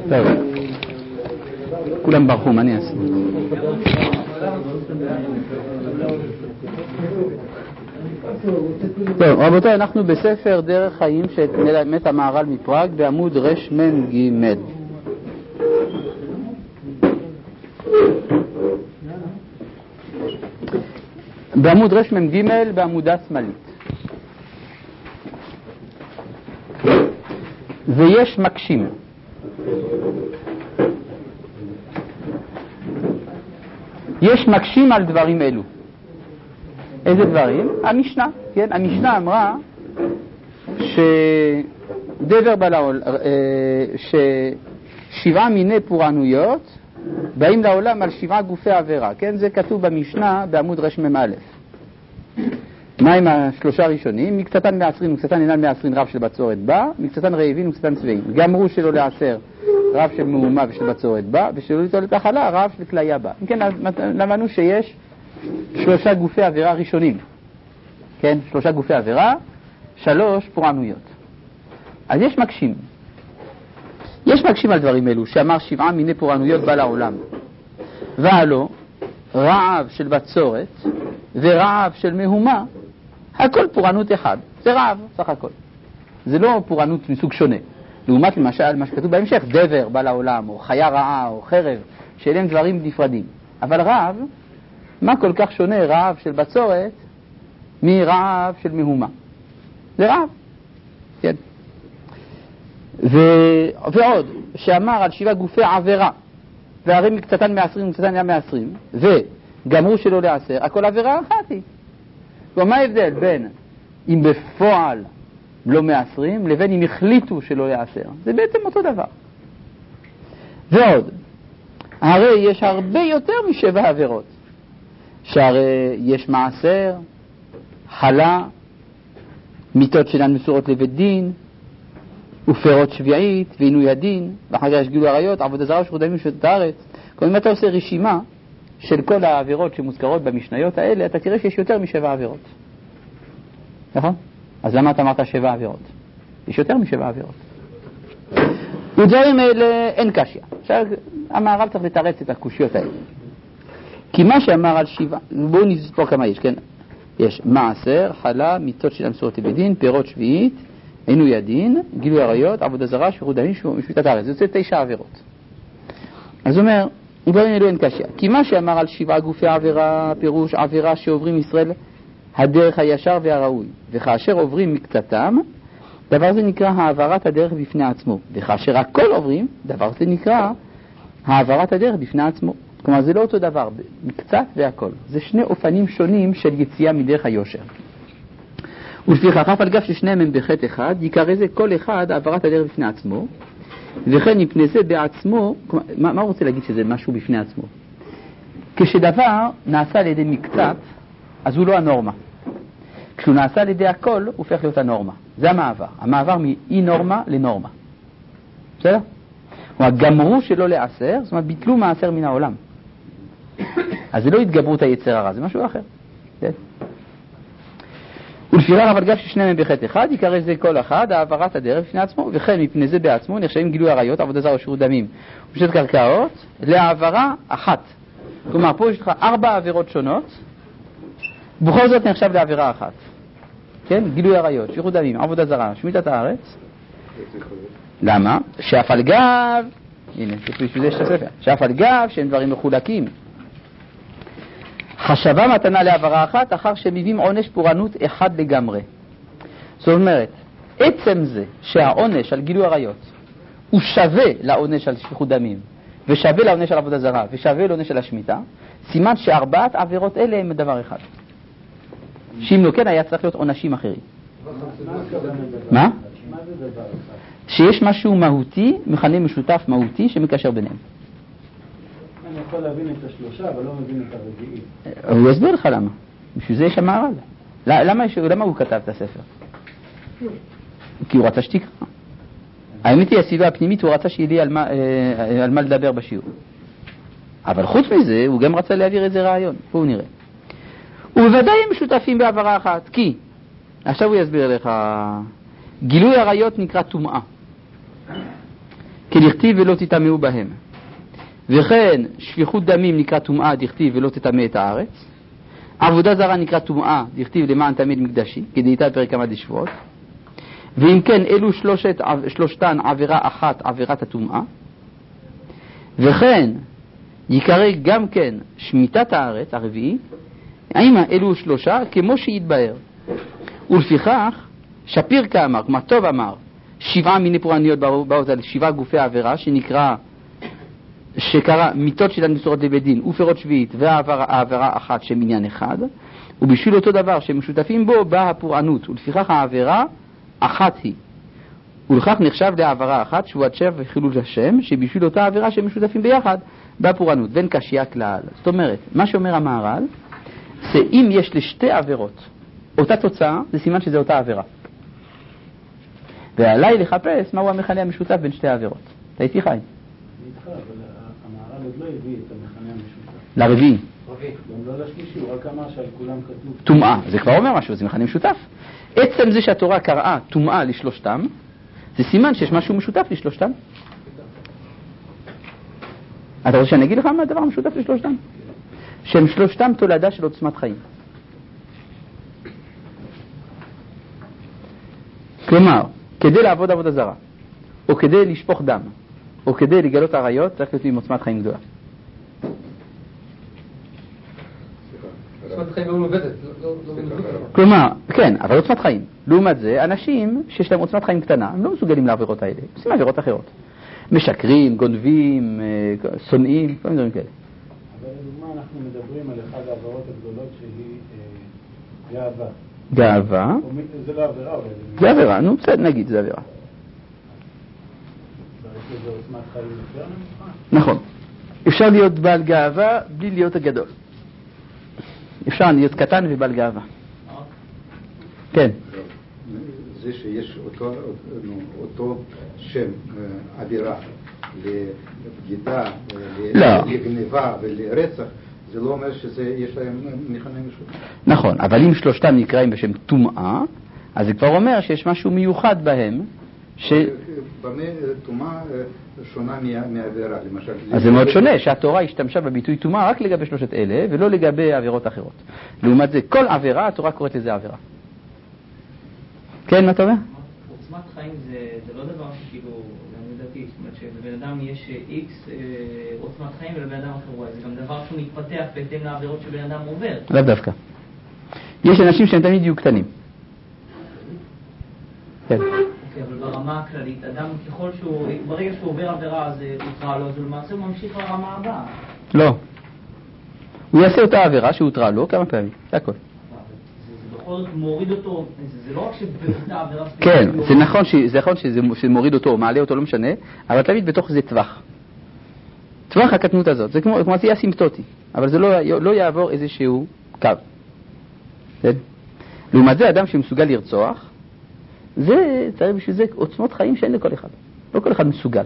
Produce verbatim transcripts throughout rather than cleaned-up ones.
טוב. כולם ברחו, מה אני אעשה? טוב, רבותיי, אנחנו בספר דרך חיים שמלמד המהר"ל מפראג בעמוד רמן ג'. בעמוד רמן ג' בעמודה שמאלית. ויש מקשים. יש מקשים על דברים אלו. איזה דברים? המשנה, כן? המשנה אמרה שדבר בלעול, ששבעה מיני פורענויות באים לעולם על שבעה גופי עבירה, כן? זה כתוב במשנה בעמוד רשמם א'. מה עם השלושה הראשונים? מקצתן מעשרים, מקצתן אינן מעשרים רב של בצורת בא, מקצתן רעבים ומקצתן צבעים. גמרו שלא לעשר רב של מהומה ושל בצורת בא, ושלא לתולת החלה רב של כליה בא. כן, למדנו שיש שלושה גופי עבירה ראשונים, כן? שלושה גופי עבירה, שלוש פורענויות. אז יש מקשים. יש מקשים על דברים אלו, שאמר שבעה מיני פורענויות בא לעולם. ועלו, רעב של בצורת ורעב של מהומה, הכל פורענות אחד. זה רעב, סך הכל. זה לא פורענות מסוג שונה. לעומת למשל מה שכתוב בהמשך, דבר בא לעולם, או חיה רעה, או חרב, שאלה הם דברים נפרדים. אבל רעב, מה כל כך שונה רעב של בצורת מרעב של מהומה? זה רעב. כן. ו... ועוד, שאמר על שבעה גופי עבירה, והרי מקצתן מעשרים ומקצתן היה מעשרים, וגמרו שלא לעשר, הכל עבירה אחת היא. ומה ההבדל בין אם בפועל לא מעשרים, לבין אם החליטו שלא לעשר? זה בעצם אותו דבר. ועוד, הרי יש הרבה יותר משבע עבירות. שהרי יש מעשר, חלה, מיתות שאינן מסורות לבית דין, ופירות שביעית, ועינוי הדין, ואחר כך יש גילוי עריות, עבודה זרה ושפיכות דמים ושחיתות הארץ. כלומר, אם אתה עושה רשימה של כל העבירות שמוזכרות במשניות האלה, אתה תראה שיש יותר משבע עבירות. נכון? אז למה אתה אמרת שבע עבירות? יש יותר משבע עבירות. ודברים האלה אין קשיא. עכשיו, המהר"ל צריך לתרץ את הקושיות האלה. כי מה שאמר על שבעה, בואו נספור כמה יש, כן? יש מעשר, חלה, מיתות שאינן מסורות לבית דין, פירות שביעית, עינוי הדין, גילוי עריות, עבודה זרה, שפיכות דמים ושחיתות הארץ. זה יוצא תשע עבירות. אז הוא אומר, דברים אלו אין קשיא. כי מה שאמר על שבעה גופי עבירה, פירוש עבירה שעוברים ישראל הדרך הישר והראוי, וכאשר עוברים מקצתם, דבר זה נקרא העברת הדרך בפני עצמו, וכאשר הכל עוברים, דבר זה נקרא העברת הדרך בפני עצמו. כלומר, זה לא אותו דבר, מקצת והכל. זה שני אופנים שונים של יציאה מדרך היושר. ולפיכך, אף על גב ששניהם הם בחטא אחד, יקרא זה כל אחד העברת הדרך בפני עצמו, וכן מפני זה בעצמו, כלומר, מה, מה הוא רוצה להגיד שזה משהו בפני עצמו? כשדבר נעשה על ידי מקצת, אז הוא לא הנורמה. כשהוא נעשה על ידי הכל, הוא הופך להיות הנורמה. זה המעבר. המעבר מאי נורמה לנורמה. בסדר? כלומר, גמרו שלא לעשר, זאת אומרת, ביטלו מעשר מן העולם. אז זה לא התגברות היצר הרע, זה משהו אחר. כן? ולפיכך אבל גב ששניהם בחטא אחד, יקרא זה כל אחד, העברת הדרך בפני עצמו, וכן מפני זה בעצמו נחשבים גילוי עריות, עבודה זרה ושפיכות דמים ופשיטת קרקעות, להעברה אחת. כלומר, פה יש לך ארבע עבירות שונות, בכל זאת נחשב לעבירה אחת. כן? גילוי עריות, שפיכות דמים, עבודה זרה, שמיטת הארץ. למה? שאף על גב, הנה, בשביל זה יש את הספר, שאף על גב שהם דברים מחולקים. חשבה מתנה לעברה אחת, אחר שמביאים עונש פורענות אחד לגמרי. זאת אומרת, עצם זה שהעונש על גילוי עריות הוא שווה לעונש על שפיכות דמים, ושווה לעונש על עבודה זרה, ושווה לעונש על השמיטה, סימן שארבעת עבירות אלה הם דבר אחד. שאם לא כן היה צריך להיות עונשים אחרים. מה? שיש משהו מהותי, מכנה משותף מהותי, שמקשר ביניהם. אני יכול להבין את השלושה, אבל לא מבין את הרביעי. הוא יסביר לך למה. בשביל זה יש המהר"ל. למה, למה הוא כתב את הספר? כי הוא רצה שתקרא. האמת היא, הסיבה הפנימית, הוא רצה שיהיה לי על מה, על מה לדבר בשיעור. אבל חוץ מזה, הוא גם רצה להעביר איזה רעיון. בואו נראה. ובוודאי הם משותפים בעברה אחת, כי, עכשיו הוא יסביר לך, גילוי עריות נקרא טומאה. כדכתיב ולא תטמאו בהם. וכן שפיכות דמים נקרא טומאה, דכתיב ולא תטמא את הארץ. עבודה זרה נקרא טומאה, דכתיב למען תמיד מקדשי, כדאיתה פרק כמה דשבועות. ואם כן, אלו שלושת, שלושתן עבירה אחת, עבירת הטומאה. וכן יקרא גם כן שמיטת הארץ, הרביעי, האם אלו שלושה כמו שיתבהר. ולפיכך שפיר כאמר, כמו טוב אמר, שבעה מיני פורעניות באות על שבעה גופי העבירה, שנקרא, שקרא מיתות שלן מסורות לבית דין ופירות שביעית והעבירה אחת שמניין אחד, ובשביל אותו דבר שמשותפים בו באה הפורענות, ולפיכך העבירה אחת היא. ולכך נחשב לעבירה אחת שבועת שבע וחילול השם, שבשביל אותה עבירה שמשותפים ביחד באה פורענות, ואין קשיא כלל. זאת אומרת, מה שאומר המהר"ל, זה אם יש לשתי עבירות אותה תוצאה, זה סימן שזה אותה עבירה. ועליי לחפש מהו המכנה המשותף בין שתי העבירות. אתה איתי חיים? אני איתך, אבל המהר"ל עוד לא הביא את המכנה המשותף. לרביעי. גם לא לשלישי, הוא רק אמר שעל כולם כתוב. טומאה, זה כבר אומר משהו, זה מכנה משותף. עצם זה שהתורה קראה טומאה לשלושתם, זה סימן שיש משהו משותף לשלושתם. אתה רוצה שאני אגיד לך מה הדבר המשותף לשלושתם? שהם שלושתם תולדה של עוצמת חיים. כלומר, כדי לעבוד עבודה זרה, או כדי לשפוך דם, או כדי לגלות עריות, צריך להיות עם עוצמת חיים גדולה. עוצמת חיים לא עובדת. כלומר, כן, אבל עוצמת חיים. לעומת זה, אנשים שיש להם עוצמת חיים קטנה, הם לא מסוגלים לעבירות האלה, עושים עבירות אחרות. משקרים, גונבים, שונאים, כל מיני דברים כאלה. אבל לדוגמה אנחנו מדברים על אחד העבירות הגדולות שהיא גאווה. גאווה? זה לא עבירה אולי. זה עבירה, נו בסדר, נגיד, זה עבירה. צריך לזה עוצמת חיים יותר נמוכה? נכון. אפשר להיות בעל גאווה בלי להיות הגדול. אפשר להיות קטן ובעל גאווה. כן. זה שיש אותו, אותו שם עבירה לבגידה, לגניבה ולרצח, זה לא אומר שיש להם מכנה משותף. נכון, אבל אם שלושתם נקראים בשם טומאה, אז זה כבר אומר שיש משהו מיוחד בהם. במה טומאה שונה מעבירה, למשל? אז זה מאוד שונה, שהתורה השתמשה בביטוי טומאה רק לגבי שלושת אלה, ולא לגבי עבירות אחרות. לעומת זה, כל עבירה, התורה קוראת לזה עבירה. כן, מה אתה אומר? עוצמת חיים זה לא דבר שכאילו, אני יודעתי, זאת אומרת שבבן אדם יש איקס עוצמת חיים ולבן אדם אחר וואי, זה גם דבר שהוא מתפתח בהתאם לעבירות שבן אדם עובר. לא דווקא. יש אנשים שהם תמיד יהיו קטנים. כן. אוקיי, אבל ברמה הכללית, אדם ככל שהוא, ברגע שהוא עובר עבירה אז הותרה לו, אז למעשה הוא ממשיך לרמה הבאה. לא. הוא יעשה אותה עבירה שהותרה לו כמה פעמים, זה הכל. מוריד אותו, זה לא רק שבאותה עבירה... כן, זה נכון שזה מוריד אותו, מעלה אותו, לא משנה, אבל תמיד בתוך זה טווח. טווח הקטנות הזאת, זה כמו עשייה סימפטוטי, אבל זה לא יעבור איזשהו קו. לעומת זה, אדם שמסוגל לרצוח, זה צריך בשביל זה עוצמות חיים שאין לכל אחד. לא כל אחד מסוגל.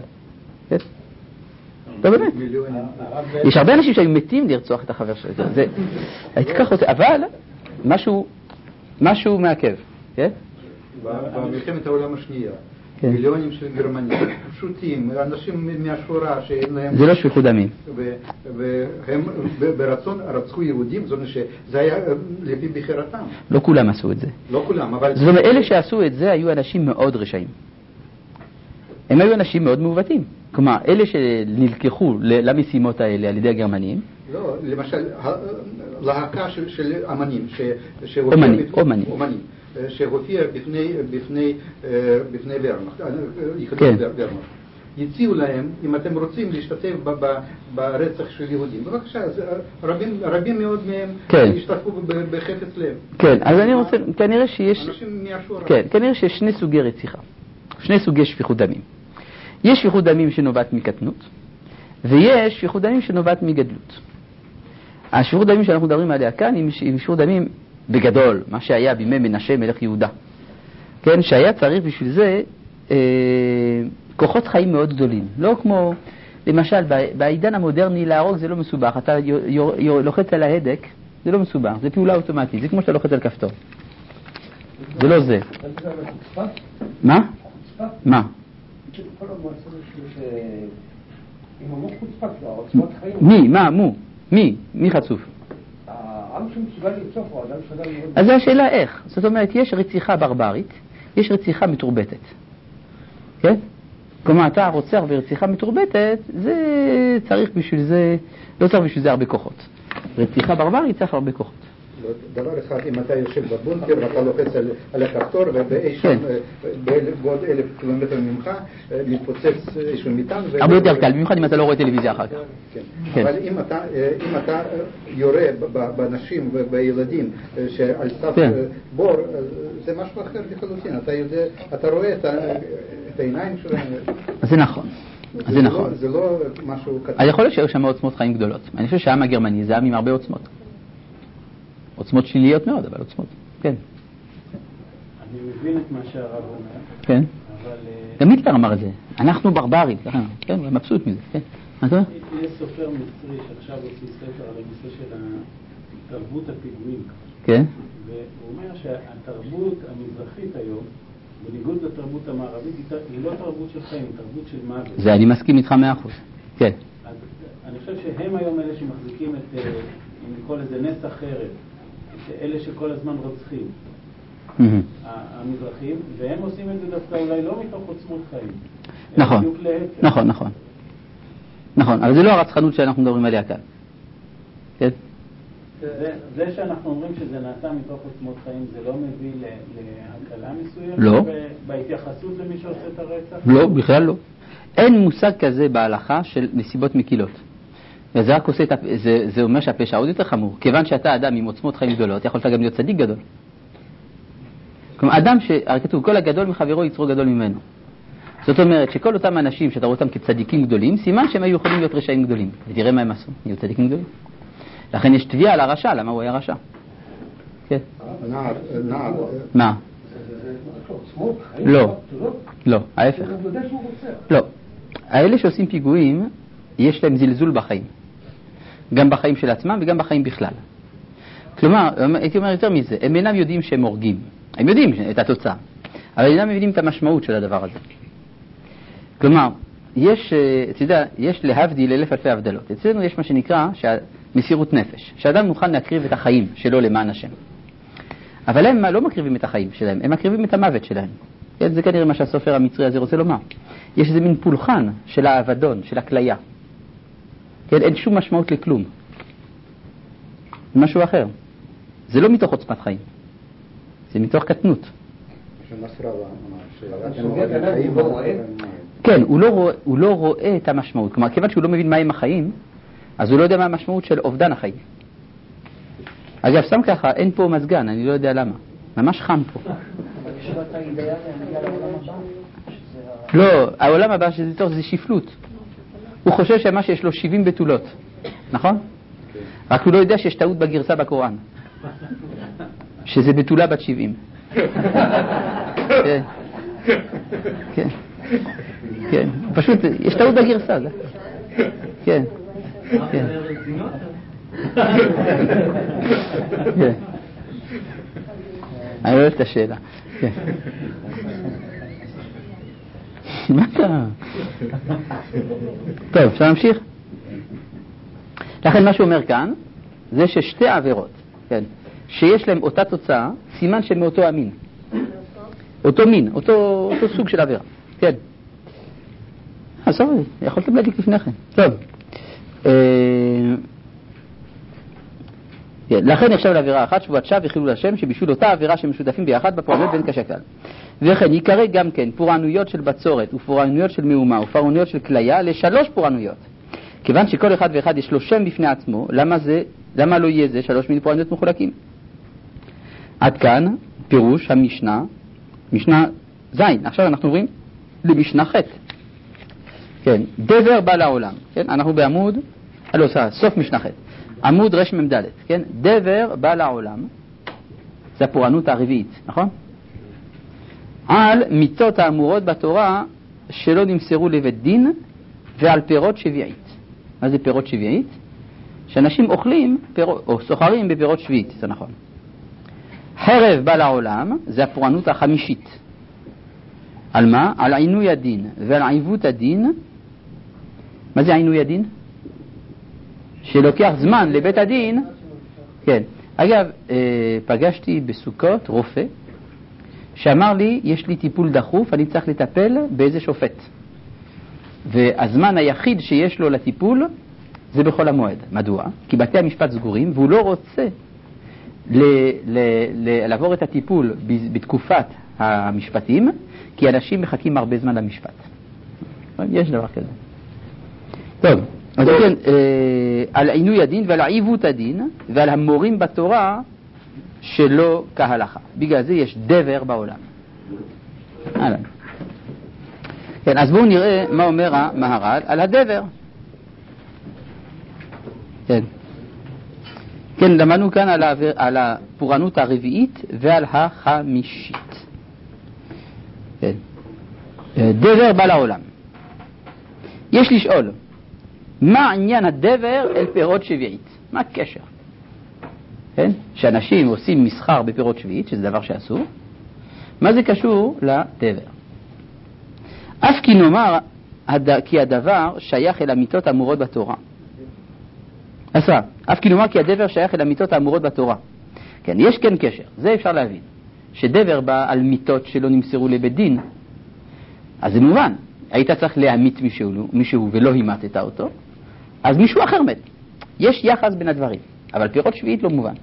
לא באמת. יש הרבה אנשים שהיו מתים לרצוח את החבר שלו. אבל משהו... משהו מעכב, כן? במלחמת העולם השנייה, מיליונים של גרמנים, פשוטים, אנשים מהשורה שאין להם... זה לא שפיכות דמים. והם ברצון רצחו יהודים, זאת אומרת שזה היה לפי בחירתם. לא כולם עשו את זה. לא כולם, אבל... זאת אומרת, אלה שעשו את זה היו אנשים מאוד רשעים. הם היו אנשים מאוד מעוותים. כלומר, אלה שנלקחו למשימות האלה על ידי הגרמנים... לא, למשל, להקה של אמנים, אומנים, אומנים, שהופיע בפני ורמאכט, יחידות ורמאכט. הציעו להם, אם אתם רוצים להשתתף ברצח של יהודים, בבקשה, רבים מאוד מהם השתתפו בחפץ לב. כן, אז אני רוצה, כנראה שיש... אנשים מהשורה. כן, כנראה שיש שני סוגי רציחה, שני סוגי שפיכות דמים. יש שפיכות דמים שנובעת מקטנות, ויש שפיכות דמים שנובעת מגדלות. השפיכות דמים שאנחנו מדברים עליה כאן היא שפיכות דמים בגדול, מה שהיה בימי מנשה מלך יהודה. כן, שהיה צריך בשביל זה אה, כוחות חיים מאוד גדולים. לא כמו, למשל, בעידן המודרני להרוג זה לא מסובך. אתה לוחץ על ההדק, זה לא מסובך, זה פעולה אוטומטית. זה כמו שאתה לוחץ על כפתור. זה לא זה. מה? מה? כל המועצה עם המוח חוצפת לו, עוצמות חיים. מי? מה? מו? מי? מי חצוף? העם שמסוגל לרצוח הוא אדם שאדם מאוד... אז זו השאלה איך. זאת אומרת, יש רציחה ברברית, יש רציחה מתורבתת. כן? כלומר, אתה רוצח ורציחה מתורבתת, זה צריך בשביל זה, לא צריך בשביל זה הרבה כוחות. רציחה ברברית צריך הרבה כוחות. דבר אחד, אם אתה יושב בבונקר ואתה לוחץ על, על הכפתור ובאי שם, בעוד אלף קילומטר ממך, מתפוצץ איזשהו מטען. הרבה יותר קל, במיוחד אם אתה לא רואה טלוויזיה אחר כך. כן. כן. אבל אם אתה, אם אתה יורה באנשים ובילדים שעל סף כן. בור, זה משהו אחר לחלוטין. אתה יודע, אתה רואה את, את העיניים שלהם. זה נכון. זה נכון. לא, זה לא משהו קטן. אז יכול להיות שהיו שם עוצמות חיים גדולות. אני חושב שהעם הגרמני זה עם עם הרבה עוצמות. עוצמות שליליות מאוד, אבל עוצמות, כן. אני מבין את מה שהרב אומר. כן. אבל... גם היטלר אמר את זה. אנחנו ברברים, כן, הוא מבסוט מזה, כן. מה אתה אומר? יש סופר מצרי שעכשיו עושה ספר על הנושא של תרבות הפיגועים. כן. והוא אומר שהתרבות המזרחית היום, בניגוד לתרבות המערבית, היא לא תרבות של חיים, היא תרבות של מוות. זה אני מסכים איתך מאה אחוז. כן. אז אני חושב שהם היום אלה שמחזיקים את, אם נקרא לזה נס אחרת, אלה שכל הזמן רוצחים, המזרחים, והם עושים את זה דווקא אולי לא מתוך עוצמות חיים. נכון, נכון, נכון. נכון, אבל זה לא הרצחנות שאנחנו מדברים עליה כאן. כן? זה שאנחנו אומרים שזה נעשה מתוך עוצמות חיים, זה לא מביא להקלה מסוימת? לא. בהתייחסות למי שעושה את הרצח? לא, בכלל לא. אין מושג כזה בהלכה של נסיבות מקילות. וזה רק עושה את, זה, זה אומר שהפשע עוד יותר חמור. כיוון שאתה אדם עם עוצמות חיים גדולות, יכולת גם להיות צדיק גדול. כלומר, אדם הרי כתוב, כל הגדול מחברו יצרו גדול ממנו. זאת אומרת שכל אותם אנשים שאתה רואה אותם כצדיקים גדולים, סימן שהם היו יכולים להיות רשעים גדולים. ותראה מה הם עשו, היו צדיקים גדולים. לכן יש תביעה על הרשע, למה הוא היה רשע. כן. נער, נער. מה? לא, לא, ההפך. לא. האלה שעושים פיגועים, יש להם זלזול בחיים. גם בחיים של עצמם וגם בחיים בכלל. כלומר, הייתי אומר יותר מזה, הם אינם יודעים שהם הורגים. הם יודעים את התוצאה, אבל אינם יודעים את המשמעות של הדבר הזה. כלומר, יש, אתה יודע, יש להבדיל אלף אלפי הבדלות. אצלנו יש מה שנקרא מסירות נפש, שאדם מוכן להקריב את החיים שלו למען השם. אבל הם לא מקריבים את החיים שלהם, הם מקריבים את המוות שלהם. זה כנראה מה שהסופר המצרי הזה רוצה לומר. יש איזה מין פולחן של האבדון, של הכליה. כן, אין שום משמעות לכלום. זה משהו אחר. זה לא מתוך עוצמת חיים. זה מתוך קטנות. כן, הוא לא רואה, הוא לא רואה את המשמעות. כלומר, כיוון שהוא לא מבין מה הם החיים, אז הוא לא יודע מה המשמעות של אובדן החיים. אגב, שם ככה, אין פה מזגן, אני לא יודע למה. ממש חם פה. לא, העולם הבא שזה יותר זה שפלות. הוא חושב שמה שיש לו שבעים בתולות, נכון? רק הוא לא יודע שיש טעות בגרסה בקוראן, שזה בתולה בת שבעים. כן, כן, כן, פשוט יש טעות בגרסה, כן, כן. כן. אני לא אוהב את השאלה. כן. מה אתה? טוב, אפשר להמשיך? לכן מה שהוא אומר כאן, זה ששתי עבירות, כן, שיש להם אותה תוצאה, סימן שהם מאותו המין. אותו מין, אותו, אותו סוג של עבירה. כן. אז סורי, יכולתם להדיק לפני כן. טוב. לכן נחשב לעבירה אחת, שבועת שווא וחילול השם, שבשביל אותה עבירה שמשותפים ביחד בפועלות בין כשקל. וכן יקרא גם כן פורענויות של בצורת ופורענויות של מהומה ופורענויות של כליה לשלוש פורענויות. כיוון שכל אחד ואחד יש לו שם בפני עצמו, למה זה, למה לא יהיה זה שלוש מיני פורענויות מחולקים? עד כאן פירוש המשנה, משנה זין. עכשיו אנחנו עוברים למשנה ח'. כן, דבר בא לעולם. כן, אנחנו בעמוד, לא, סוף משנה ח'. עמוד רש ממדלת, כן? דבר בא לעולם, זה הפורענות הרביעית, נכון? על מיתות האמורות בתורה שלא נמסרו לבית דין ועל פירות שביעית. מה זה פירות שביעית? שאנשים אוכלים פירות, או סוחרים בפירות שביעית, זה נכון. חרב בא לעולם, זה הפורענות החמישית. על מה? על עינוי הדין ועל עיוות הדין. מה זה עינוי הדין? שלוקח זמן לבית הדין. כן. אגב, פגשתי בסוכות רופא שאמר לי, יש לי טיפול דחוף, אני צריך לטפל באיזה שופט. והזמן היחיד שיש לו לטיפול זה בכל המועד. מדוע? כי בתי המשפט סגורים והוא לא רוצה ל- ל- ל- לעבור את הטיפול בתקופת המשפטים, כי אנשים מחכים הרבה זמן למשפט. יש דבר כזה. טוב, אז כן, על עינוי הדין ועל עיוות הדין ועל המורים בתורה שלא כהלכה. בגלל זה יש דבר בעולם. הלאה. כן, אז בואו נראה מה אומר המהר"ל על הדבר. כן. כן, למדנו כאן על, העבר, על הפורענות הרביעית ועל החמישית. כן. דבר בא לעולם. יש לשאול, מה עניין הדבר אל פירות שביעית? מה הקשר? כן? שאנשים עושים מסחר בפירות שביעית, שזה דבר שאסור, מה זה קשור לדבר? אף כי נאמר כי הדבר שייך אל המיתות האמורות בתורה. עשה, אף כי נאמר כי הדבר שייך אל המיתות האמורות בתורה. כן, יש כן קשר, זה אפשר להבין. שדבר בא על מיתות שלא נמסרו לבית דין, אז זה מובן. היית צריך להמית מישהו, מישהו ולא הימתת אותו, אז מישהו אחר מת. יש יחס בין הדברים, אבל פירות שביעית לא מובן.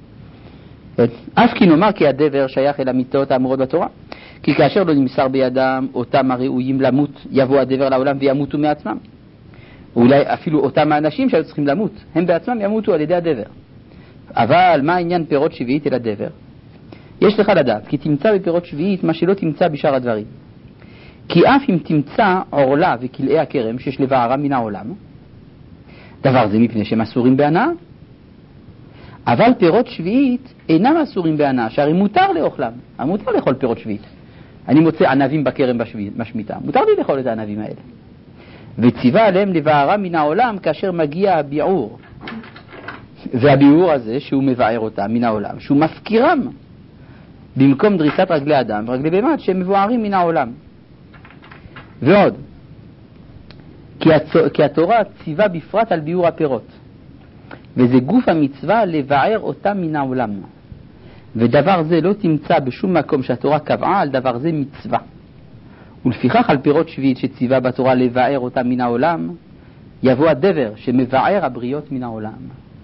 אף כי נאמר כי הדבר שייך אל המיתות האמורות בתורה, כי כאשר לא נמסר בידם אותם הראויים למות, יבוא הדבר לעולם וימותו מעצמם. אולי אפילו אותם האנשים שהיו צריכים למות, הם בעצמם ימותו על ידי הדבר. אבל מה העניין פירות שביעית אל הדבר? יש לך לדעת, כי תמצא בפירות שביעית מה שלא תמצא בשאר הדברים. כי אף אם תמצא עורלה וכלאי הכרם שיש לבערם מן העולם, דבר זה מפני שהם אסורים בהנאה. אבל פירות שביעית אינם אסורים בהנאה, שהרי מותר לאוכלם. מותר לאכול פירות שביעית. אני מוצא ענבים בכרם בשמיטה, מותר לי לאכול את הענבים האלה. וציווה עליהם לבערם מן העולם כאשר מגיע הביעור. והביעור הזה שהוא מבאר אותם מן העולם, שהוא מפקירם במקום דריסת רגלי אדם ורגלי בהמה שהם מבוארים מן העולם. ועוד, כי, הצ... כי התורה ציווה בפרט על ביעור הפירות, וזה גוף המצווה לבאר אותם מן העולם. ודבר זה לא תמצא בשום מקום שהתורה קבעה על דבר זה מצווה. ולפיכך על פירות שביעית שציווה בתורה לבאר אותם מן העולם, יבוא הדבר שמבאר הבריות מן העולם.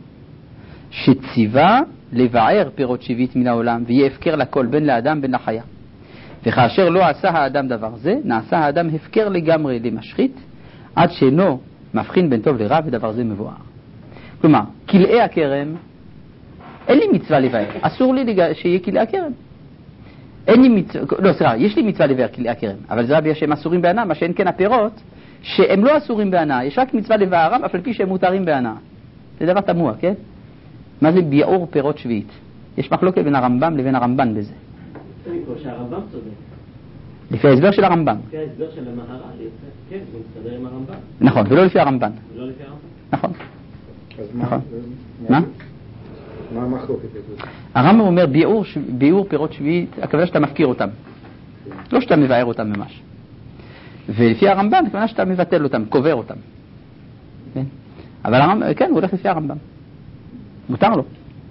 שציווה לבאר פירות שביעית מן העולם, ויהיה הפקר לכל בין לאדם בין לחיה. וכאשר לא עשה האדם דבר זה, נעשה האדם הפקר לגמרי למשחית, עד שאינו מבחין בין טוב לרע, ודבר זה מבואר. כלומר, כלאי הכרם, אין לי מצווה לבאר, אסור לי לג... שיהיה כלאי הכרם. אין לי מצווה, לא, סליחה, יש לי מצווה לבאר כלאי הכרם, אבל זה רבי שהם אסורים בהנאה, מה שאין כן הפירות, שהם לא אסורים בהנאה, יש רק מצווה לבארם, אף על פי שהם מותרים בהנאה. זה דבר תמוה, כן? מה זה ביעור פירות שביעית? יש מחלוקת בין הרמב"ם לבין הרמב"ן בזה. אני חושב שהרמב"ם צודק. לפי ההסבר של הרמב"ם. לפי ההסבר של המהר"ל, כן, זה מסתדר עם הרמב"ם. נכון, ולא לפי הרמב"ן. ולא לפי הרמב"ם. נכון. אז נכון. מה? מה? מה המחלוקת הזאת? הרמב"ם אומר ביעור, ביעור פירות שביעית, הכוונה שאתה מפקיר אותם. לא שאתה מבאר אותם ממש. ולפי הרמב"ן, הכוונה שאתה מבטל אותם, קובר אותם. כן? אבל הרמב"ם, כן, הוא הולך לפי הרמב"ם. מותר לו.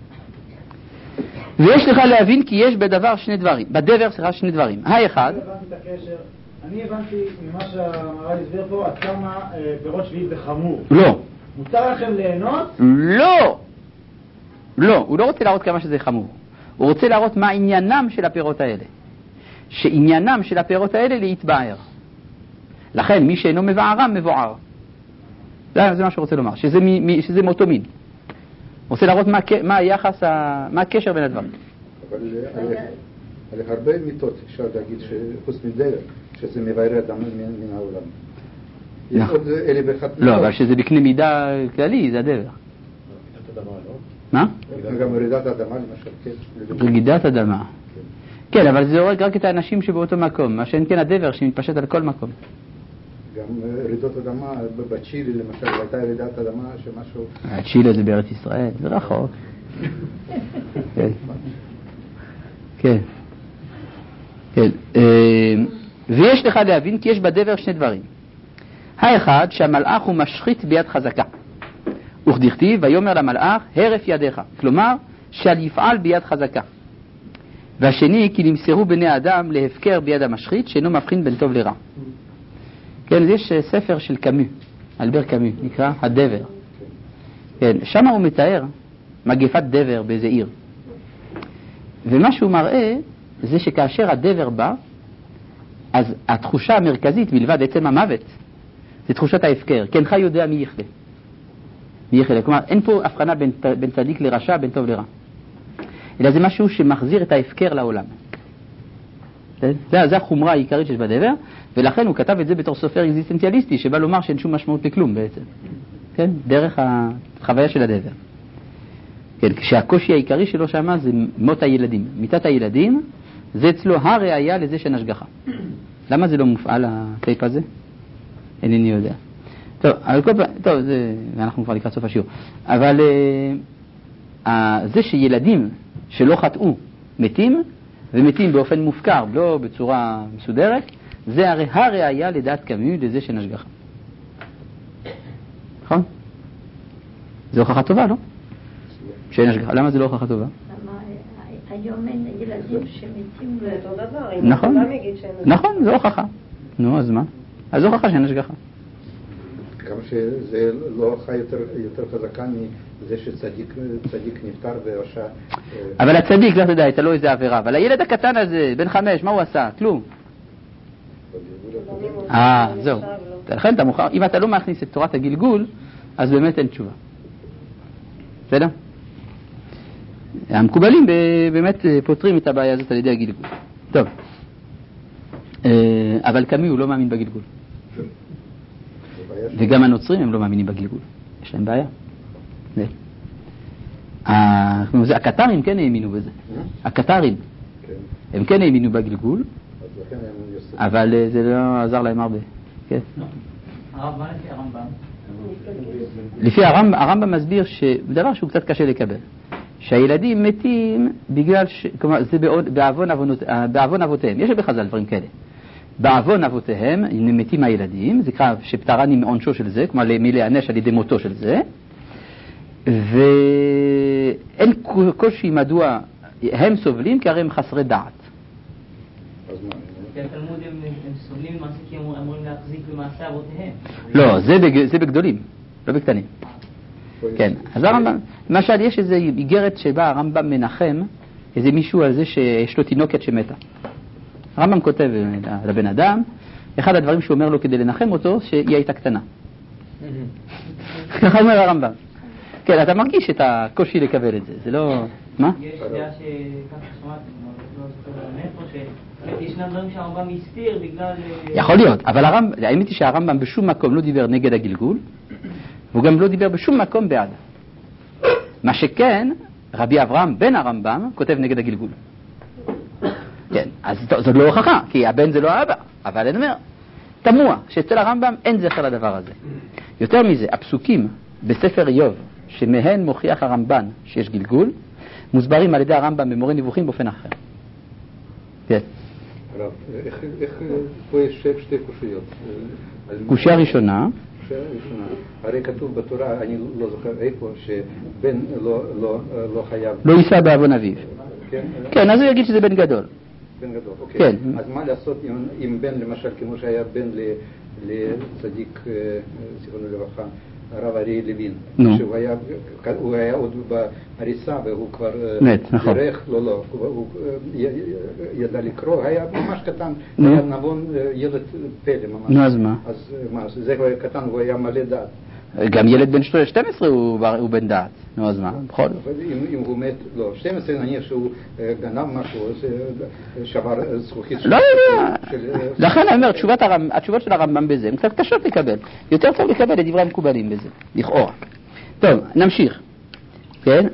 ויש לך להבין כי יש בדבר שני דברים. בדבר סליחה שני דברים. האחד... אני הבנתי ממה שהמהר"ל הסביר פה, עד כמה פירות שביעית זה חמור. לא. מותר לכם ליהנות? לא. לא, הוא לא רוצה להראות כמה שזה חמור. הוא רוצה להראות מה עניינם של הפירות האלה. שעניינם של הפירות האלה להתבאר. לכן מי שאינו מבערם מבוער. זה, זה מה שהוא רוצה לומר, שזה, מ, שזה מאותו מין. הוא רוצה להראות מה, מה היחס, מה הקשר בין הדברים. אבל על, על הרבה מיתות אפשר להגיד שחוץ מדבר, שזה מבאר אדם מן העולם. יש עוד אלף ואחת מיתות. לא, אבל שזה בקנה מידה כללי, זה הדבר. רעידת אדמה, לא? מה? גם רעידת אדמה למשל, כן. רעידת אדמה. כן, אבל זה הורג רק את האנשים שבאותו מקום, מה שאין כן הדבר שמתפשט על כל מקום. גם רעידות אדמה, בצ'ילה למשל, הייתה רעידת אדמה שמשהו... צ'ילה זה בארץ ישראל, זה רחוק. כן. כן. כן. ויש לך להבין כי יש בדבר שני דברים. האחד, שהמלאך הוא משחית ביד חזקה. וכדכתיב, ויאמר למלאך, הרף ידיך. כלומר, שעל יפעל ביד חזקה. והשני, כי נמסרו בני האדם להפקר ביד המשחית, שאינו מבחין בין טוב לרע. כן, יש ספר של קאמי, אלבר קאמי, נקרא הדבר. כן, שם הוא מתאר מגפת דבר באיזה עיר. ומה שהוא מראה, זה שכאשר הדבר בא, אז התחושה המרכזית, מלבד עצם המוות, זה תחושת ההפקר. כי אינך יודע מי יחלה. מי יחלה. כלומר, אין פה הבחנה בין, בין צדיק לרשע, בין טוב לרע. אלא זה משהו שמחזיר את ההפקר לעולם. זה, זה החומרה העיקרית שיש בדבר, ולכן הוא כתב את זה בתור סופר אקזיסטנציאליסטי, שבא לומר שאין שום משמעות לכלום בעצם. כן? דרך החוויה של הדבר. כן, כשהקושי העיקרי שלו שמה זה מות הילדים. מיתת הילדים, זה אצלו הראיה לזה שאין השגחה. למה זה לא מופעל, הטייפ הזה? אינני יודע. טוב, אבל כל פעם, טוב, זה, אנחנו כבר לקראת סוף השיעור. אבל אה, זה שילדים שלא חטאו מתים, ומתים באופן מופקר, לא בצורה מסודרת, זה הרי הראיה לדעת קאמי לזה שאין השגחה. נכון? זו הוכחה טובה, לא? שאין השגחה. למה זה לא הוכחה טובה? היום אין ילדים שמתים לאותו דבר. נכון, נכון, זו הוכחה. נו, אז מה? אז זו הוכחה שאין השגחה. גם שזה לא הוכחה יותר, יותר חזקה מזה שצדיק צדיק נפטר ורשע. אבל הצדיק, לא תדע, הייתה לו איזה עבירה. אבל הילד הקטן הזה, בן חמש, מה הוא עשה? כלום. אה, זהו. לכן אתה מוכר, אם אתה לא מכניס את תורת הגלגול, אז באמת אין תשובה. בסדר? המקובלים באמת פותרים את הבעיה הזאת על ידי הגלגול. טוב. אבל קאמי הוא לא מאמין בגלגול. וגם הנוצרים הם לא מאמינים בגלגול. יש להם בעיה. הקטרים כן האמינו בזה. הקטרים. הם כן האמינו בגלגול, אבל זה לא עזר להם הרבה. הרב, מה לפי הרמב"ם? לפי הרמב"ם, הרמב"ם מסביר שדבר שהוא קצת קשה לקבל. שהילדים מתים בגלל ש... כלומר, זה בעוון אבונות... בעוון אבותיהם. יש בחז"ל דברים כאלה. בעוון אבותיהם מתים הילדים, זה קרב שפטרני מעונשו של זה, כלומר מלהיענש על ידי מותו של זה, ואין קושי מדוע הם סובלים, כי הרי הם חסרי דעת. כי התלמוד הם סובלים למעשה כי הם אמורים להחזיק במעשה אבותיהם. לא, זה בגדולים, לא בקטנים. כן, אז הרמב"ם, למשל יש איזו איגרת שבה הרמב"ם מנחם איזה מישהו על זה שיש לו תינוקת שמתה. הרמב"ם כותב לבן אדם, אחד הדברים שהוא אומר לו כדי לנחם אותו, שהיא הייתה קטנה. ככה אומר הרמב"ם. כן, אתה מרגיש את הקושי לקבל את זה, זה לא... מה? יש דעה שככה שמעתי, שישנם דברים שהרמב"ם הסתיר בגלל... יכול להיות, אבל האמת היא שהרמב"ם בשום מקום לא דיבר נגד הגלגול, והוא גם לא דיבר בשום מקום בעד. מה שכן, רבי אברהם בן הרמב"ם כותב נגד הגלגול. כן, אז זאת לא הוכחה, כי הבן זה לא האבא, אבל אני אומר, תמוה שאצל הרמב"ם אין זכר לדבר הזה. יותר מזה, הפסוקים בספר איוב, שמהן מוכיח הרמב"ן שיש גלגול, מוסברים על ידי הרמב"ם במורה נבוכים באופן אחר. כן. הרב, איך פה יש שתי קושיות? קושיה ראשונה, הרי כתוב בתורה, אני לא זוכר איפה, שבן לא חייב... לא יישא בעוון אביו. כן, אז הוא יגיד שזה בן גדול. בן גדול, אוקיי. אז מה לעשות עם בן, למשל, כמו שהיה בן לצדיק, זיכרונו לברכה, הרב אריה לוין, שהוא היה עוד בהריסה והוא כבר דרך, לא, לא, הוא ידע לקרוא, היה ממש קטן, היה נבון ילד פלא ממש. נו, אז מה? אז מה, זה היה קטן, הוא היה מלא דעת. גם ילד בן שתים עשרה הוא בן דעת. נו, אז מה? בכל זאת. אם הוא מת, לא, שתים עשרה נניח שהוא גנב משהו, שבר זכוכית. לא יודע. לכן אני אומר, התשובות של הרמב"ם בזה הן קצת קשות לקבל. יותר טוב לקבל את דברי המקובלים בזה, לכאורה. טוב, נמשיך. כן?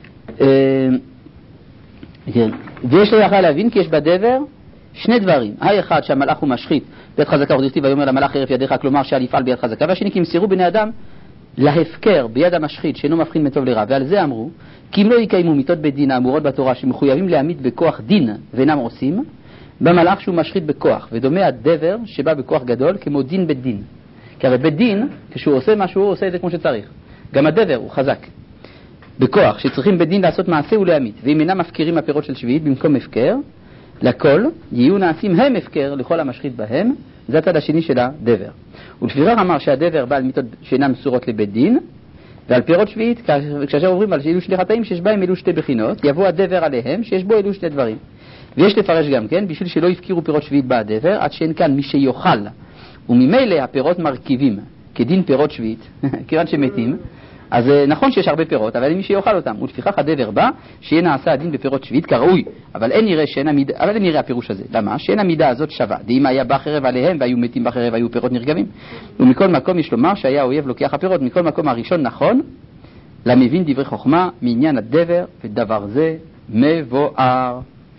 ויש לך להבין כי יש בדבר שני דברים. האחד שהמלאך הוא משחית ביד חזקה, וכתיב ויאמר למלאך הרף ידיך, כלומר שעל יפעל ביד חזקה, והשני כי ימסרו בני אדם להפקר ביד המשחית שאינו מבחין בין טוב לרע, ועל זה אמרו כי אם לא יקיימו מיתות בית דין האמורות בתורה שמחויבים להעמיד בכוח דין ואינם עושים, במלאך שהוא משחית בכוח, ודומה הדבר שבא בכוח גדול כמו דין בית דין. כי הרי בית דין, כשהוא עושה משהו, הוא עושה את זה כמו שצריך. גם הדבר הוא חזק. בכוח, שצריכים בית דין לעשות מעשה ולהמית, ואם אינם מפקירים הפירות של שביעית במקום הפקר, לכל יהיו נעשים הם הפקר לכל המשחית בהם, זה הצד השני של הדבר. ולפיכך אמר שהדבר בא על מיתות שאינם מסורות לבית דין, ועל פירות שביעית, כאשר אומרים על אלו שני חטאים שיש בהם אלו שתי בחינות, יבוא הדבר עליהם שיש בו אלו שני דברים. ויש לפרש גם כן, בשביל שלא יפקירו פירות שביעית בהדבר, עד שאין כאן מי שיוכל, וממילא הפירות מרכיבים, כדין פירות שביעית, כיוון שמתים, אז נכון שיש הרבה פירות, אבל אין מי שיוכל אותם, ולפיכך הדבר בא, שיהיה נעשה הדין בפירות שביעית כראוי, אבל אין נראה שאין המידה, אבל אין נראה הפירוש הזה. למה? שאין המידה הזאת שווה. דאם היה בא חרב עליהם והיו מתים בחרב, היו פירות נרגבים. ומכל מקום יש לומר שהיה האויב לוקח הפירות. מכל מקום הראשון נכון, למבין דברי חוכמה מעניין הדבר, ודבר זה מבואר.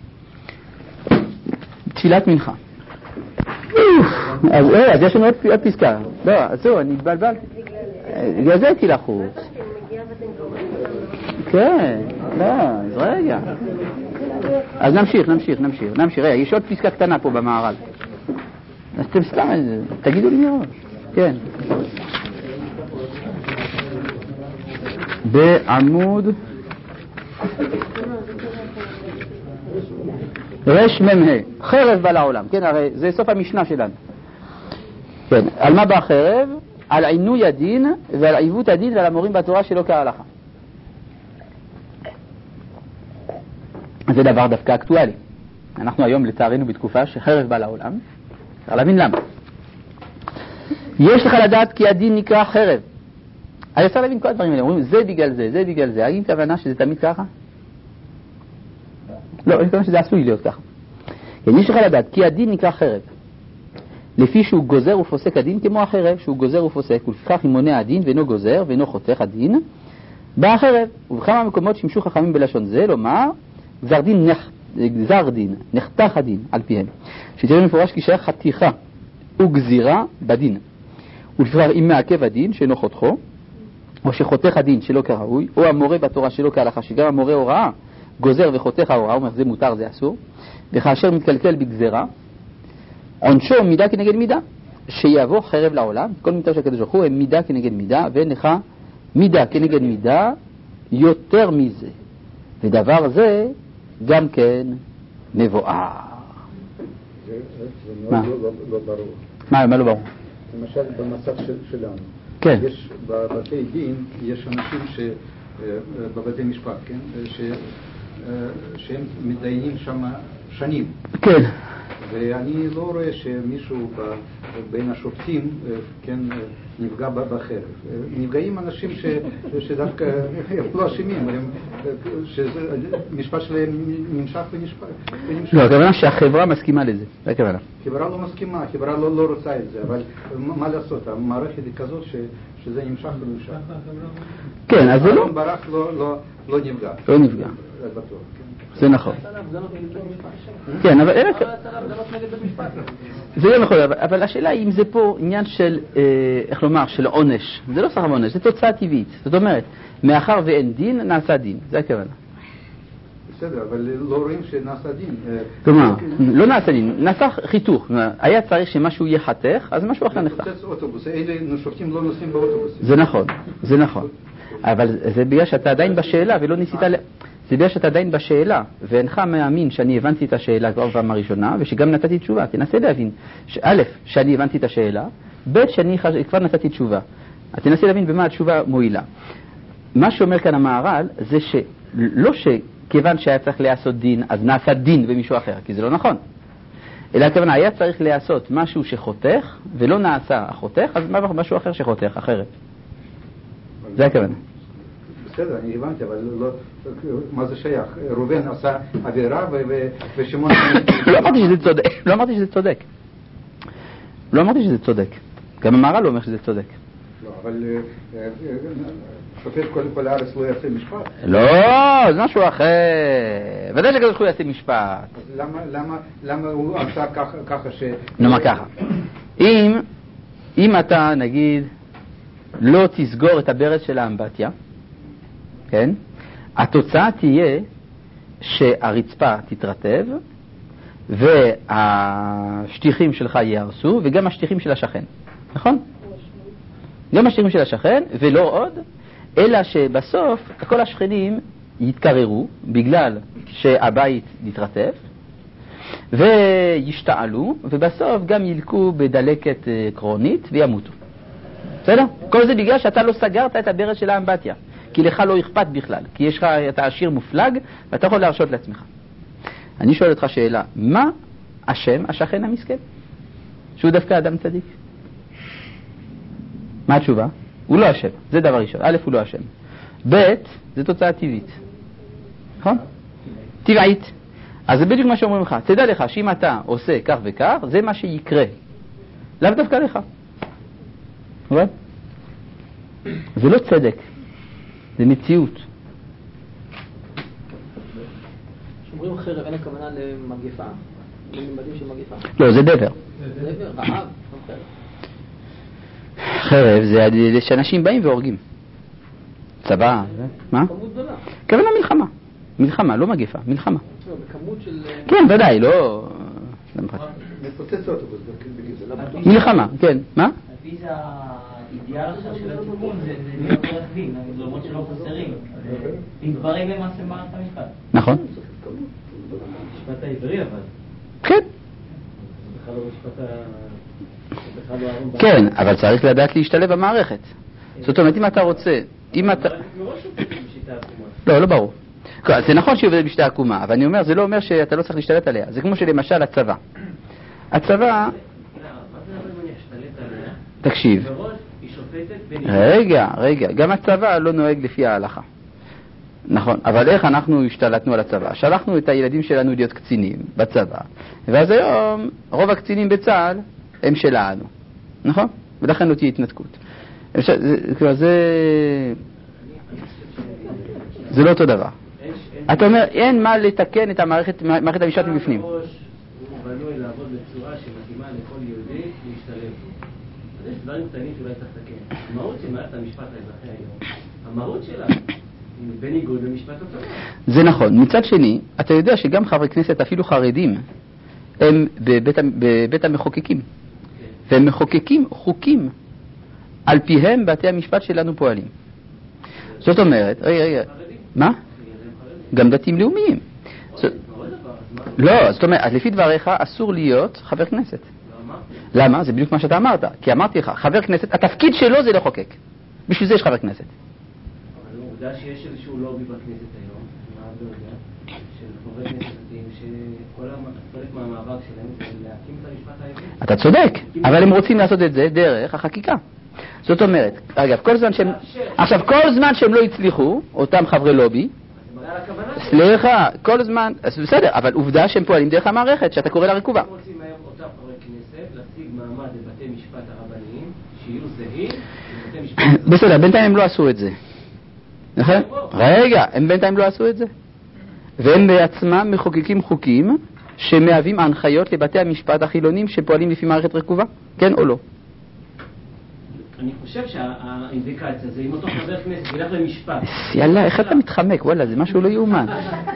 תפילת מנחה. אז, אז יש לנו עוד פסקה. לא, אז זהו, אני התבלבלתי. בגלל זה הייתי לחוץ. כן, לא, אז רגע. אז נמשיך, נמשיך, נמשיך. נמשיך, רגע, יש עוד פסקה קטנה פה במערל. אז אתם סתם, תגידו לי מראש. כן. בעמוד רש ממה, חרב בא לעולם. כן, הרי זה סוף המשנה שלנו. כן, על מה בא חרב? על עינוי הדין ועל עיוות הדין ועל המורים בתורה שלא כהלכה. זה דבר דווקא אקטואלי. אנחנו היום לצערנו בתקופה שחרב בא לעולם. צריך להבין למה. יש לך לדעת כי הדין נקרא חרב. אז אפשר להבין כל הדברים האלה. אומרים זה בגלל זה, זה בגלל זה. האם כוונה שזה תמיד ככה? לא, אני כוונה שזה עשוי להיות ככה. כן, יש לך לדעת כי הדין נקרא חרב. לפי שהוא גוזר ופוסק הדין כמו החרב, שהוא גוזר ופוסק, ולפיכך אם מונע הדין ואינו גוזר ואינו חותך הדין, בא החרב. ובכמה מקומות שימשו חכמים בלשון זה, לומר, גזר דין, נח, גזר דין, נחתך הדין על פיהם. שתראה מפורש כי שייך חתיכה וגזירה בדין. ולפיכך אם מעכב הדין שאינו חותכו, או שחותך הדין שלא כראוי, או המורה בתורה שלא כהלכה, שגם המורה הוראה גוזר וחותך ההוראה, אומר זה מותר, זה אסור, וכאשר מתקלקל בגזירה, עונשו מידה כנגד מידה, שיבוא חרב לעולם. כל מידה של הקדוש ברוך הוא הם מידה כנגד מידה, ואין לך מידה כנגד מידה יותר מזה. ודבר זה גם כן מבואר. זה מאוד לא ברור. מה, מה לא ברור? למשל במצב שלנו. כן. יש בבתי דין, יש אנשים בבתי משפט, כן? שהם מתדיינים שם שנים. כן. ואני לא רואה שמישהו בין השופטים, כן, נפגע בחרב. נפגעים אנשים שדווקא הם לא אשמים, שמשפט שלהם נמשך ונמשך. לא, הכוונה שהחברה מסכימה לזה, זה הכוונה. החברה לא מסכימה, החברה לא רוצה את זה, אבל מה לעשות, המערכת היא כזאת שזה נמשך ונמשך. כן, אז זה לא... ברק לא נפגע. לא נפגע. זה נכון. כן, אבל זה לא נכון, אבל השאלה היא אם זה פה עניין של, איך לומר, של עונש. זה לא סך עונש, זה תוצאה טבעית. זאת אומרת, מאחר ואין דין, נעשה דין. זה הכוונה. בסדר, אבל לא רואים שנעשה דין. כלומר, לא נעשה דין, נעשה חיתוך. היה צריך שמשהו יהיה חתך, אז משהו אחר נחתך. אוטובוס, אלה שופטים לא נוסעים באוטובוס. זה נכון, זה נכון. אבל זה בגלל שאתה עדיין בשאלה ולא ניסית... זה בגלל שאתה עדיין בשאלה, ואינך מאמין שאני הבנתי את השאלה כבר בפעם הראשונה, ושגם נתתי תשובה. תנסה להבין, א', שאני הבנתי את השאלה, ב', שאני כבר נתתי תשובה. תנסה להבין במה התשובה מועילה. מה שאומר כאן המהר"ל, זה שלא שכיוון שהיה צריך לעשות דין, אז נעשה דין במישהו אחר, כי זה לא נכון. אלא הכוונה, היה צריך לעשות משהו שחותך, ולא נעשה החותך, אז משהו אחר שחותך, אחרת. זה הכוונה. בסדר, אני הבנתי, אבל לא, מה זה שייך? ראובן עשה עבירה ושמעון... לא אמרתי שזה צודק, לא אמרתי שזה צודק. לא אמרתי שזה צודק. גם המהר"ל לא אומר שזה צודק. לא, אבל שופט כל הארץ לא יעשה משפט. לא, זה משהו אחר. ודאי שכזה הוא יעשה משפט. למה הוא עשה ככה ש... נאמר ככה. אם אתה, נגיד, לא תסגור את הברז של האמבטיה, כן? התוצאה תהיה שהרצפה תתרטב והשטיחים שלך יהרסו, וגם השטיחים של השכן. נכון? גם השטיחים של השכן, ולא עוד, אלא שבסוף כל השכנים יתקררו בגלל שהבית יתרטף, וישתעלו, ובסוף גם ילקו בדלקת קרונית וימותו. בסדר? כל זה בגלל שאתה לא סגרת את הברז של האמבטיה, כי לך לא אכפת בכלל, כי יש לך, אתה עשיר מופלג, ואתה יכול להרשות לעצמך. אני שואל אותך שאלה, מה השם השכן המסכן? שהוא דווקא אדם צדיק. מה התשובה? הוא לא השם, זה דבר ראשון. א', הוא לא השם. ב', זה תוצאה טבעית. נכון? טבעית. אז זה בדיוק מה שאומרים לך. תדע לך שאם אתה עושה כך וכך, זה מה שיקרה. לאו דווקא לך. נכון? זה לא צדק. זה מציאות. שאומרים חרב, אין הכוונה למגפה? לממדים של מגפה? לא, זה דבר. זה דבר, רעב, חרב. חרב זה שאנשים באים והורגים. צבא, מה? כמות גדולה. כוונה מלחמה. מלחמה, לא מגפה, מלחמה. לא, בכמות של... כן, ודאי, לא... מפוצץ אוטובוס. מלחמה, כן. מה? לפי זה האידיאל עכשיו של התיקון זה להיות עורך דין, למרות שלא חסרים. מתבררים למעשה מערכת המשפט. נכון. משפט העברי אבל. כן. בכלל לא משפט ה... בכלל לא ארון... כן, אבל צריך לדעת להשתלב במערכת. זאת אומרת, אם אתה רוצה... אם אתה... מראש הוא בשיטה עקומה. לא, לא ברור. זה נכון שהיא עובדת בשיטה עקומה, אבל אני אומר, זה לא אומר שאתה לא צריך להשתלט עליה. זה כמו שלמשל הצבא. הצבא... תקשיב. רגע, רגע. גם הצבא לא נוהג לפי ההלכה. נכון. אבל איך אנחנו השתלטנו על הצבא? שלחנו את הילדים שלנו להיות קצינים בצבא, ואז היום רוב הקצינים בצה"ל הם שלנו. נכון? ולכן לא תהיה התנתקות. זה... זה לא אותו דבר. אתה אומר, אין מה לתקן את המערכת, מערכת המשפט מבפנים. הוא בנוי לעבוד בצורה שמתאימה לכל יהודי להשתלב. אז יש דברים קטנים שאולי צריך לתקן. המהות של מערכת המשפט האזרחי היום, המהות שלה היא בניגוד למשפט הצבא. זה נכון. מצד שני, אתה יודע שגם חברי כנסת, אפילו חרדים, הם בבית, בבית המחוקקים. והם מחוקקים חוקים. על פיהם בתי המשפט שלנו פועלים. זאת אומרת, רגע, רגע. מה? גם דתיים לאומיים. לא, זאת אומרת, לפי דבריך אסור להיות חבר כנסת. למה? זה בדיוק מה שאתה אמרת. כי אמרתי לך, חבר כנסת, התפקיד שלו זה לחוקק. בשביל זה יש חבר כנסת. אבל העובדה שיש איזשהו לובי בכנסת היום, מה זה יודע? של חברי כנסת דתיים, שכל חלק מהמאבק שלהם זה להקים את המשפט העברי. אתה צודק, אבל הם רוצים לעשות את זה דרך החקיקה. זאת אומרת, אגב, כל זמן שהם... עכשיו, כל זמן שהם לא הצליחו, אותם חברי לובי, סליחה, כל זמן... בסדר, אבל עובדה שהם פועלים דרך המערכת, שאתה קורא לה רקובה. הם רוצים היום אותם חברי כנסת להשיג מעמד לבתי משפט הרבניים, שיהיו זהים לבתי משפט... בסדר, בינתיים הם לא עשו את זה. נכון? רגע, הם בינתיים לא עשו את זה. והם בעצמם מחוקקים חוקים שמהווים הנחיות לבתי המשפט החילונים שפועלים לפי מערכת רקובה, כן או לא? אני חושב שהאינדיקציה זה אם אותו חבר כנסת ילך למשפט. יאללה, איך אתה מתחמק? וואלה, זה משהו לא יאומן.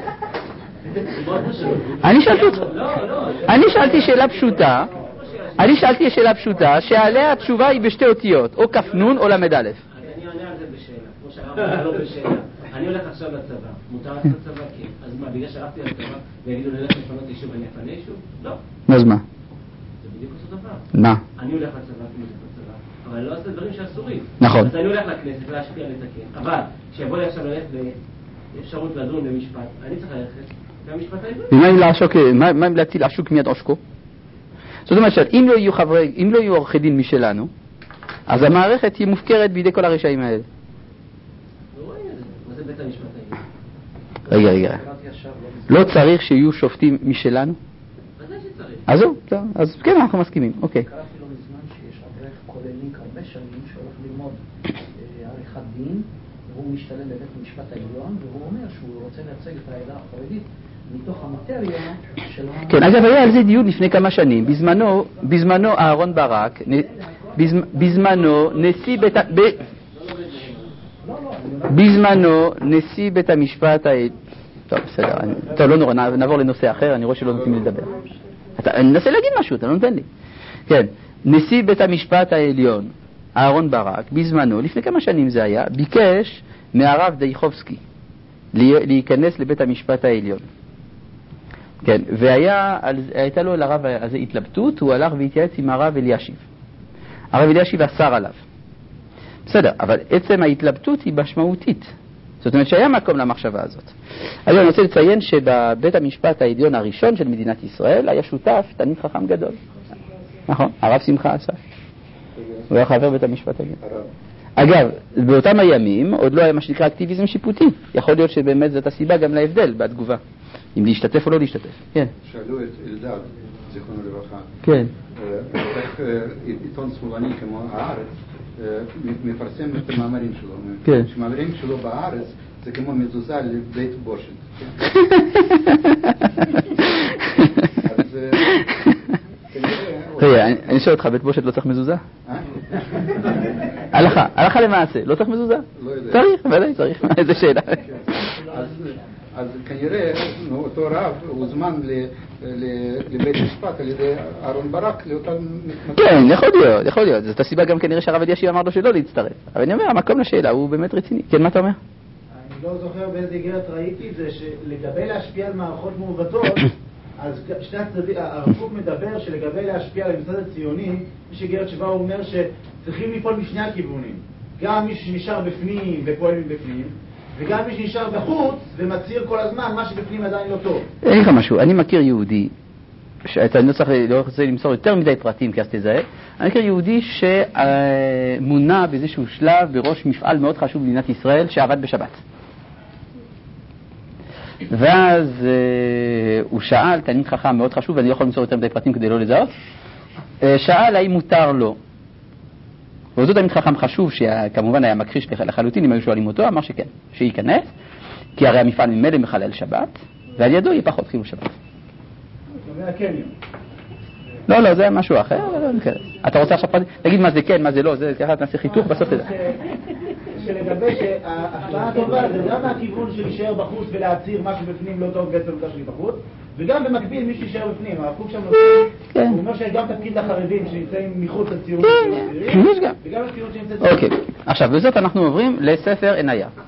אני שאלתי אותך, אני שאלתי שאלה פשוטה, אני שאלתי שאלה פשוטה, שעליה התשובה היא בשתי אותיות, או כף נון או למד א'. אני עונה על זה בשאלה, כמו שהרב לא בשאלה. אני הולך עכשיו לצבא, מותר לעשות צבא? כן. אז מה, בגלל שהלכתי לצבא ויגידו ללכת לפנות יישוב, אני אפנה יישוב? לא. אז מה? זה בדיוק אותו דבר. מה? אני הולך לצבא, אני הולך לצבא, אבל אני לא עושה דברים שאסורים. נכון. אז אני הולך לכנסת להשפיע לתקן, אבל שיבוא לי עכשיו ללכת באפשרות לדון במשפט, אני צריך ללכת במשפט העברי. ומה אם לעשוק, מה אם להציל עשוק מיד עושקו? זאת אומרת שאם לא יהיו חברי, אם לא יהיו עורכי דין משלנו, אז המערכת תהיה מופקרת בידי כל הרשעים האלה. מה זה בית המשפט העברי? רגע, רגע. לא צריך שיהיו שופטים משלנו? ודאי שצריך. אז זהו, אז כן, אנחנו מסכימים, אוקיי. קראתי לו מזמן שיש אברך כוללניק הרבה שנים שהולך ללמוד עריכת דין, והוא משתלם בבית המשפט העליון, והוא אומר שהוא רוצה לייצג את העדה החרדית מתוך המטריה של... כן, אגב, היה על זה דיון לפני כמה שנים. בזמנו, בזמנו אהרון ברק, בזמנו נשיא בית... בזמנו נשיא בית המשפט העליון, טוב, בסדר. טוב, לא נורא, נעבור לנושא אחר, אני רואה שלא נותנים לי לדבר. אני מנסה להגיד משהו, אתה לא נותן לי. כן, נשיא בית המשפט העליון, אהרון ברק, בזמנו, לפני כמה שנים זה היה, ביקש מהרב דייחובסקי להיכנס לבית המשפט העליון. כן, והייתה לו לרב הזה התלבטות, הוא הלך והתייעץ עם הרב אלישיב. הרב אלישיב אסר עליו. בסדר, אבל עצם ההתלבטות היא משמעותית. זאת אומרת שהיה מקום למחשבה הזאת. היום אני רוצה לציין שבבית המשפט העליון הראשון של מדינת ישראל היה שותף תלמיד חכם גדול. נכון, הרב שמחה אסף. הוא היה חבר בית המשפט העליון. אגב, באותם הימים עוד לא היה מה שנקרא אקטיביזם שיפוטי. יכול להיות שבאמת זאת הסיבה גם להבדל בתגובה. אם להשתתף או לא להשתתף. כן. שאלו את אלדד, זיכרונו לברכה. כן. איך עיתון שמאלני כמו הארץ מפרסם את המאמרים שלו. כן. שמאמרים שלו בארץ זה כמו מזוזה לבית בושת. אז רגע, אני שואל אותך, בית בושת לא צריך מזוזה? הלכה, הלכה למעשה, לא צריך מזוזה? לא יודע. צריך, ודאי צריך, איזה שאלה. אז כנראה אותו רב הוזמן לבית משפט על ידי אהרון ברק לאותם... כן, יכול להיות, יכול להיות. זאת הסיבה גם כנראה שהרב אלישיב אמר לו שלא להצטרף. אבל אני אומר, המקום לשאלה הוא באמת רציני. כן, מה אתה אומר? אני לא זוכר באיזה איגרת ראיתי זה שלגבי להשפיע על מערכות מעוותות, אז שני הצדדים, הרב קוק מדבר שלגבי להשפיע על הממסד הציוני, יש איגרת שבה הוא אומר שצריכים לפעול משני הכיוונים. גם מי שנשאר בפנים ופועל מבפנים, וגם מי שנשאר בחוץ ומצהיר כל הזמן מה שבפנים עדיין לא טוב. אין לך משהו, אני מכיר יהודי, אני לא צריך למסור יותר מדי פרטים כי אז תזהה, אני מכיר יהודי שמונה באיזשהו שלב בראש מפעל מאוד חשוב במדינת ישראל שעבד בשבת. ואז הוא שאל, תלמיד חכם מאוד חשוב ואני לא יכול למסור יותר מדי פרטים כדי לא לזהות, שאל האם מותר לו. ואותו תלמיד חכם חשוב שכמובן היה מכחיש לחלוטין אם היו שואלים אותו, אמר שכן, שייכנס, כי הרי המפעל ממילא מחלל שבת ועל ידו יהיה פחות חילול שבת. לא, לא, זה היה משהו אחר. אתה רוצה עכשיו פרטים? תגיד מה זה כן, מה זה לא, זה ככה נעשה חיתוך בסוף את זה. שלגבי שההשפעה הטובה זה גם מהכיוון של להישאר בחוץ ולהצהיר משהו בפנים לא טוב בעצם אותה שלי בחוץ, וגם במקביל מי שישאר בפנים. הרב קוק שם נושא, הוא אומר שיש גם תפקיד לחרדים שנמצאים מחוץ לציונות וגם לציונות שנמצאת... אוקיי, עכשיו בזאת אנחנו עוברים לספר עניה.